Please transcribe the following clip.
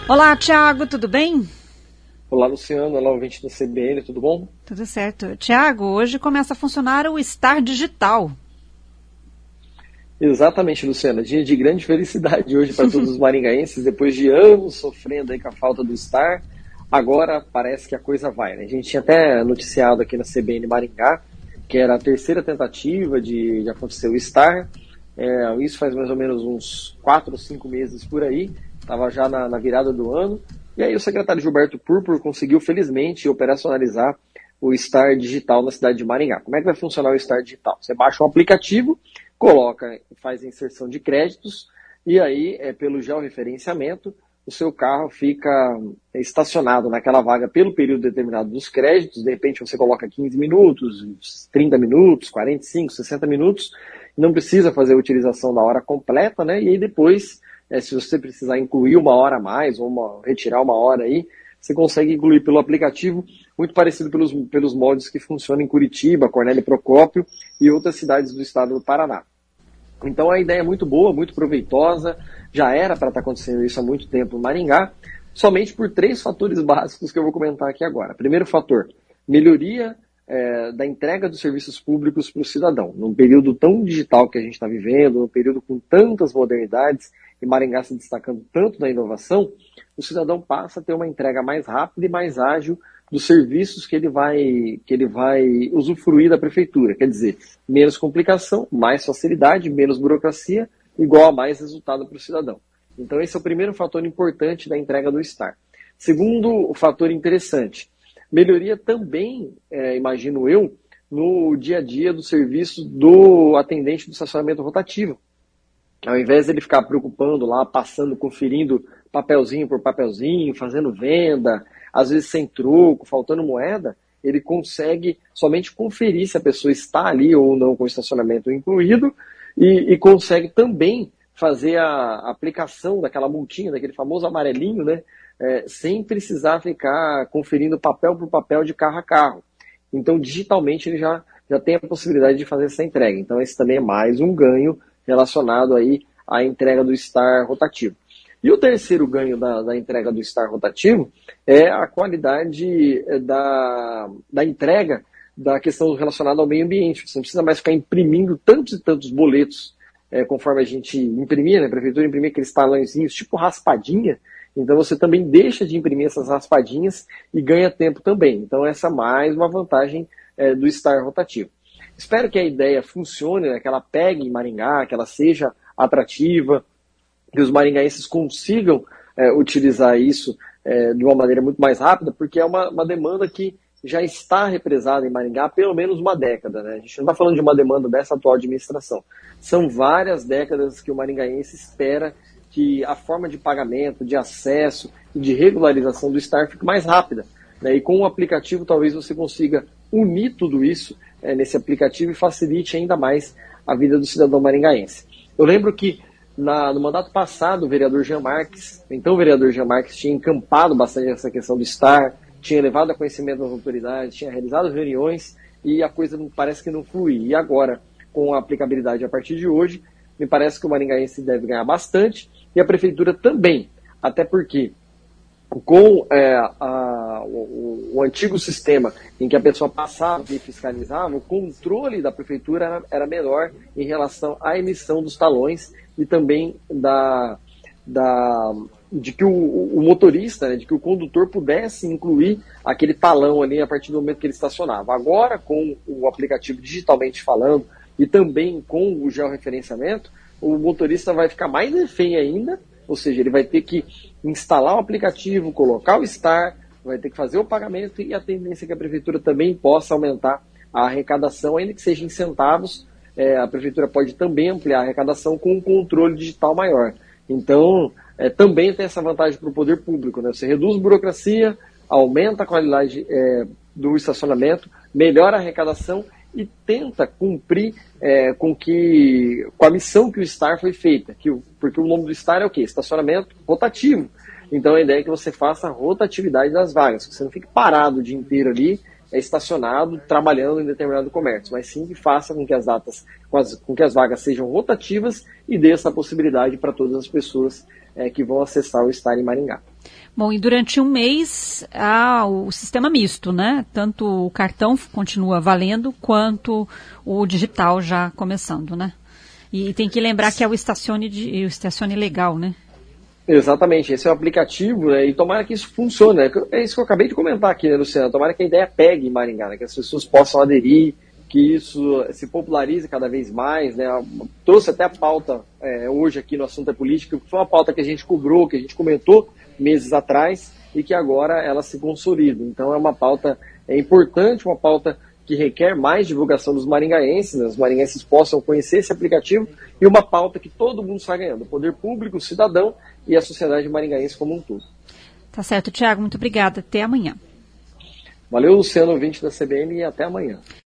Olá, Tiago, tudo bem? Olá, Luciano. Olá, ouvinte da CBN, tudo bom? Tudo certo. Tiago, hoje começa a funcionar o Star Digital. Exatamente, Luciana. Dia de grande felicidade hoje para todos os maringaenses, depois de anos sofrendo aí com a falta do Star. Agora parece que a coisa vai, né? A gente tinha até noticiado aqui na CBN Maringá que era a terceira tentativa de acontecer o Star. Isso faz mais ou menos uns 4 ou 5 meses por aí. Estava já na virada do ano. E aí o secretário Gilberto Purpur conseguiu, felizmente, operacionalizar o Star Digital na cidade de Maringá. Como é que vai funcionar o Star Digital? Você baixa um aplicativo, coloca, faz a inserção de créditos, e aí, pelo georreferenciamento, o seu carro fica estacionado naquela vaga pelo período determinado dos créditos. De repente você coloca 15 minutos, 30 minutos, 45, 60 minutos, não precisa fazer a utilização da hora completa, né? E aí depois, se você precisar incluir uma hora a mais, ou retirar uma hora aí, você consegue incluir pelo aplicativo, muito parecido pelos moldes que funcionam em Curitiba, Cornélio Procópio e outras cidades do estado do Paraná. Então a ideia é muito boa, muito proveitosa, já era para estar acontecendo isso há muito tempo em Maringá, somente por 3 fatores básicos que eu vou comentar aqui agora. Primeiro fator, melhoria da entrega dos serviços públicos para o cidadão. Num período tão digital que a gente está vivendo, num período com tantas modernidades, e Maringá se destacando tanto na inovação, o cidadão passa a ter uma entrega mais rápida e mais ágil dos serviços que ele vai usufruir da prefeitura. Quer dizer, menos complicação, mais facilidade, menos burocracia, igual a mais resultado para o cidadão. Então esse é o primeiro fator importante da entrega do Star. Segundo fator interessante, melhoria também, imagino eu, no dia a dia do serviço do atendente do estacionamento rotativo. Ao invés de ele ficar preocupando lá, passando, conferindo papelzinho por papelzinho, fazendo venda, às vezes sem troco, faltando moeda, ele consegue somente conferir se a pessoa está ali ou não com o estacionamento incluído e consegue também fazer a aplicação daquela multinha, daquele famoso amarelinho, né, sem precisar ficar conferindo papel por papel de carro a carro. Então, digitalmente, ele já tem a possibilidade de fazer essa entrega. Então, esse também é mais um ganho relacionado aí à entrega do Star rotativo. E o terceiro ganho da entrega do Star rotativo é a qualidade da entrega da questão relacionada ao meio ambiente. Você não precisa mais ficar imprimindo tantos e tantos boletos, conforme a gente imprimia, né? A prefeitura imprimia aqueles talãozinhos tipo raspadinha, então você também deixa de imprimir essas raspadinhas e ganha tempo também. Então essa é mais uma vantagem do Star rotativo. Espero que a ideia funcione, né, que ela pegue em Maringá, que ela seja atrativa, que os maringaenses consigam utilizar isso de uma maneira muito mais rápida, porque é uma demanda que já está represada em Maringá há pelo menos uma década, né? A gente não está falando de uma demanda dessa atual administração. São várias décadas que o maringaense espera que a forma de pagamento, de acesso e de regularização do Star fique mais rápida, né? E com o aplicativo talvez você consiga unir tudo isso nesse aplicativo e facilite ainda mais a vida do cidadão maringaense. Eu lembro que no mandato passado o vereador Jean Marques, então o vereador Jean Marques tinha encampado bastante essa questão do Star, tinha levado a conhecimento das autoridades, tinha realizado reuniões e a coisa parece que não flui. E agora, com a aplicabilidade a partir de hoje, me parece que o maringaense deve ganhar bastante e a prefeitura também, até porque com o antigo sistema em que a pessoa passava e fiscalizava, o controle da prefeitura era menor em relação à emissão dos talões e também de que o motorista, né, de que o condutor pudesse incluir aquele talão ali a partir do momento que ele estacionava. Agora, com o aplicativo digitalmente falando e também com o georreferenciamento, o motorista vai ficar mais refém ainda, ou seja, ele vai ter que instalar o aplicativo, colocar o Star, vai ter que fazer o pagamento e a tendência é que a prefeitura também possa aumentar a arrecadação, ainda que seja em centavos, a prefeitura pode também ampliar a arrecadação com um controle digital maior. Então, também tem essa vantagem para o poder público, né? Você reduz burocracia, aumenta a qualidade do estacionamento, melhora a arrecadação e tenta cumprir com a missão que o Star foi feita. Porque o nome do Star é o quê? Estacionamento rotativo. Então a ideia é que você faça a rotatividade das vagas, que você não fique parado o dia inteiro ali, estacionado, trabalhando em determinado comércio, mas sim que faça com que as vagas sejam rotativas e dê essa possibilidade para todas as pessoas que vão acessar o Star em Maringá. Bom, e durante um mês há o sistema misto, né? Tanto o cartão continua valendo, quanto o digital já começando, né? E tem que lembrar que é o Estacione Legal, né? Exatamente, esse é o aplicativo, né, e tomara que isso funcione, né? É isso que eu acabei de comentar aqui, né, Luciana? Tomara que a ideia pegue em Maringá, né, que as pessoas possam aderir, que isso se popularize cada vez mais, né? Trouxe até a pauta hoje aqui no Assunto é Política, que foi uma pauta que a gente cobrou, que a gente comentou meses atrás e que agora ela se consolida. Então é uma pauta importante, uma pauta que requer mais divulgação dos maringaenses, né? Os maringaenses possam conhecer esse aplicativo, e uma pauta que todo mundo está ganhando, o poder público, o cidadão e a sociedade maringaense como um todo. Tá certo, Tiago, muito obrigada. Até amanhã. Valeu, Luciano, ouvinte da CBN, e até amanhã.